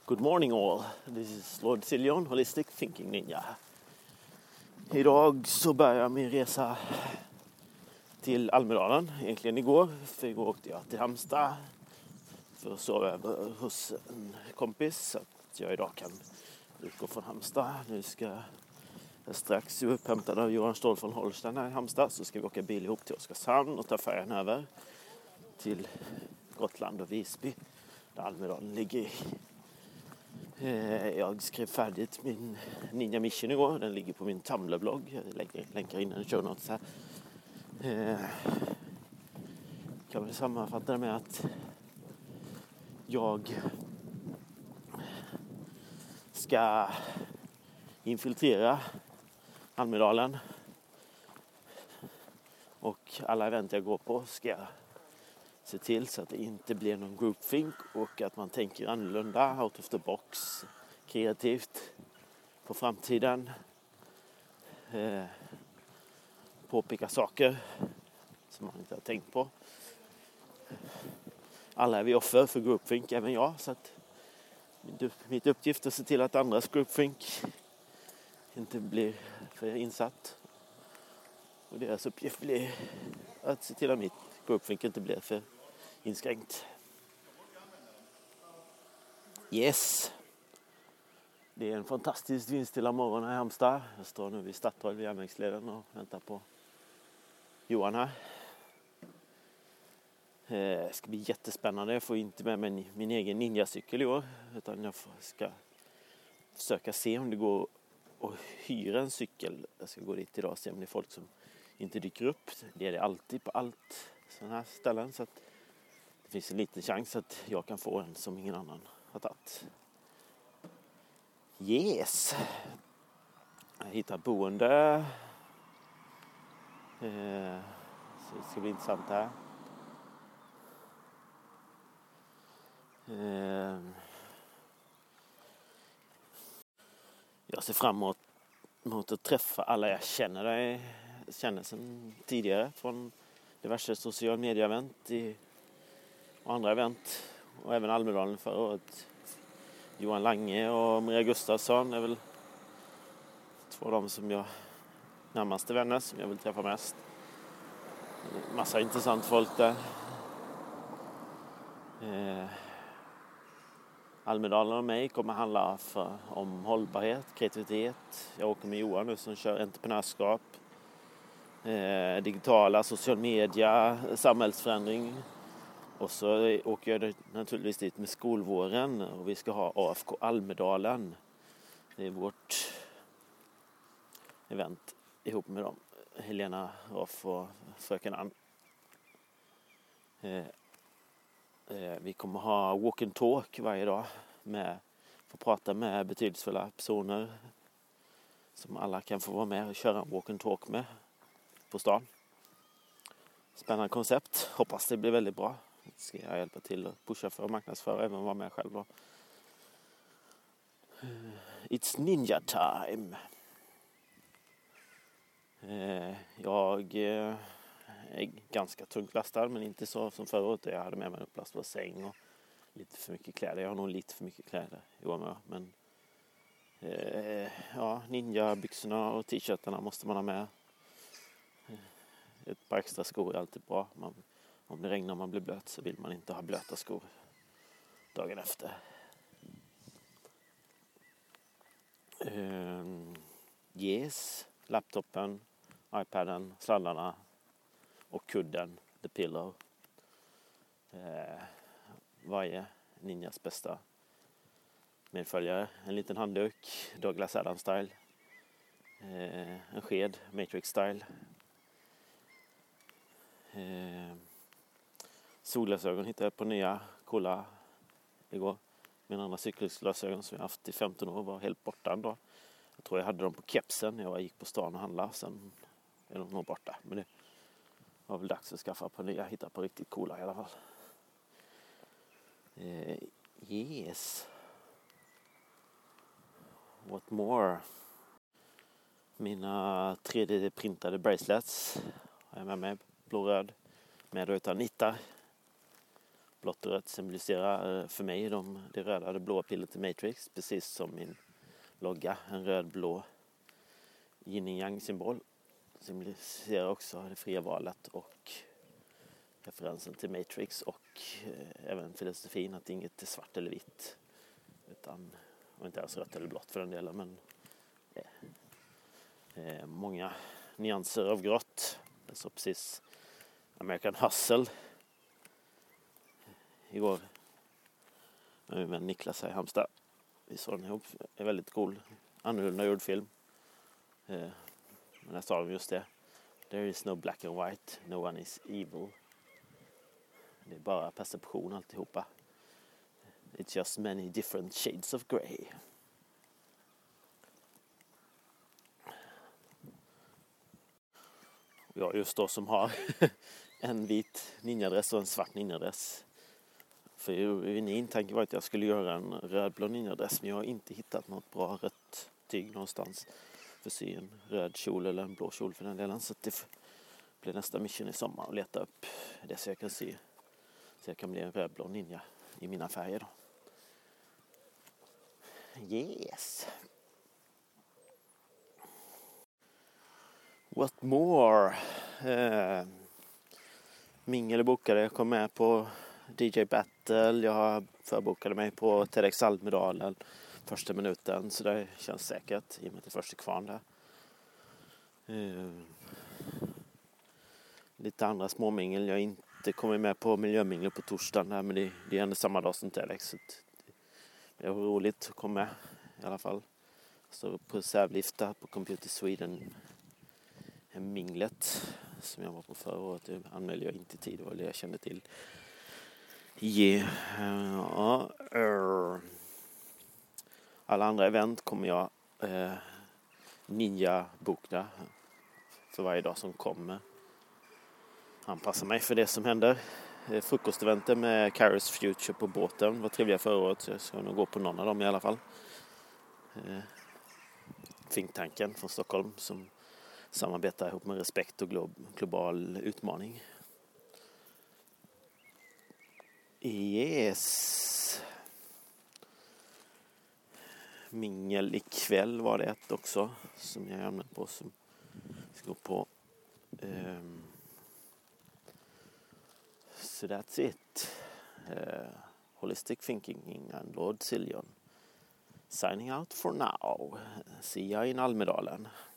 Good morning all, this is Lord Siljon, Holistic Thinking Ninja. Idag så börjar min resa till Almedalen, egentligen igår. För igår åkte jag till Halmstad för att sova över hos en kompis. Så att jag idag kan utgå från Halmstad. Nu ska jag strax upphämtad av Johan Ståhl från Holstein här i Halmstad. Så ska vi åka bil ihop till Oskarshamn och ta färjan över till Gotland och Visby, där Almedalen ligger i. Jag skrev färdigt min Ninja Mission igår. Den ligger på min Tumblr-blogg. Jag länkar in en show notes här. Kan väl sammanfatta det med att jag ska infiltrera Almedalen. Och alla event jag går på ska jag se till så att det inte blir någon groupthink och att man tänker annorlunda, out of the box, kreativt på framtiden. Påpeka saker som man inte har tänkt på. Alla är vi offer för groupthink, även jag. Så att mitt uppgift är att se till att andras groupthink inte blir för insatt. Och deras uppgift blir att se till att mitt groupthink inte blir för inskränkt. Yes. Det är en fantastisk vindstilla morgon här i Halmstad. Jag står nu vid Statoil vid järnvägsleden och väntar på Johan här. Det ska bli jättespännande. Jag får inte med mig min egen ninjacykel i år, utan jag ska försöka se om det går att hyra en cykel. Jag ska gå dit idag och se om det är folk som inte dyker upp. Det är det alltid på allt sådana här ställen, så att det finns en liten chans att jag kan få en som ingen annan har tagit. Yes! Jag hittar boende. Så det ska bli intressant här. Jag ser fram emot att träffa alla jag känner sedan tidigare från diverse social media-event och andra event och även Almedalen förra året. Johan Lange och Maria Gustafsson är väl två av dem som jag närmaste vänner som jag vill träffa mest. Massa intressant folk där. Almedalen och mig kommer handla om hållbarhet, kreativitet. Jag åker med Johan nu som kör entreprenörskap, digitala, social media, samhällsförändring. Och så åker jag naturligtvis dit med skolvåren och vi ska ha AFK Almedalen. Det är vårt event ihop med dem. Helena Raff och fröken Ann. Vi kommer ha walk and talk varje dag få prata med betydelsefulla personer som alla kan få vara med och köra en walk and talk med på stan. Spännande koncept. Hoppas det blir väldigt bra. Ska jag hjälpa till att pusha för och marknadsföra, även vara med själv då. It's ninja time. Jag är ganska tungt lastad, men inte så som förra året. Jag hade med mig en upplastbar säng och lite för mycket kläder. Jag har nog lite för mycket kläder i år med. Men ninja-byxorna och t-shirtarna måste man ha med. Ett par extra skor är alltid bra. Om det regnar och man blir blöt så vill man inte ha blöta skor dagen efter. Yes, laptopen, iPaden, sladdarna och kudden, the pillow. Varje ninjas bästa medföljare. En liten handduk, Douglas Adams style. En sked, Matrix style. Solglasögon hittade jag på nya coola igår. Mina andra cykelglasögon som jag haft i 15 år var helt borta ändå. Jag tror jag hade dem på kepsen när jag gick på stan och handlade. Sen är de nog borta. Men det var väl dags att skaffa på nya. Hitta på riktigt coola i alla fall. Yes. What more? Mina 3D-printade bracelets har jag med mig. Blå-röd. Med och utan nittar. Blått och rött symboliserar för mig det röda och det blåa pillret i Matrix, precis som min logga, en röd-blå yin och yang symbol. Symboliserar också det fria valet och referensen till Matrix och även filosofin att inget är svart eller vitt, utan och inte ens rött eller blått för den delen, men många nyanser av grått. Jag såg precis American Hustle igår med Niklas här i Halmstad. Vi såg den ihop. En väldigt cool, annorlunda gjord film. Men jag sa just det. There is no black and white. No one is evil. Det är bara perception alltihopa. It's just many different shades of grey. Jag just då som har en vit ninjadress och en svart ninjadress. För min tanke var att jag skulle göra en rödblå ninjadress, men jag har inte hittat något bra rött tyg någonstans för sy en röd kjol eller en blå kjol för den delen. Så det blir nästa mission i sommar att leta upp det så jag kan sy. Så jag kan bli en rödblå ninja i mina färger då. Yes! What more? Mingel bokade, jag kom med på DJ Battle, jag förbokade mig på TEDx Almedalen första minuten, så det känns säkert i och med att det först är kvar där. Lite andra småmingel, jag har inte kommit med på miljömingel på torsdagen där, men det är ändå samma dag som TEDx, så det var roligt att komma med i alla fall. Så på reservlifta på Computer Sweden minglet som jag var på förra året, det anmälde jag inte i tid, det var det jag kände till. Alla andra event kommer jag ninja-bokna för varje dag som kommer. Anpassa mig för det som händer. Frukosteventen med Kairos Future på båten var trevliga förra året, så jag ska nog gå på någon av dem i alla fall. Think-tanken från Stockholm som samarbetar ihop med Respekt och global utmaning. Yes. Mingel ikväll var det ett också som jag använder på, som ska gå på. So that's it. Holistic Thinking and Lord Siljon. Signing out for now. See ya in Almedalen.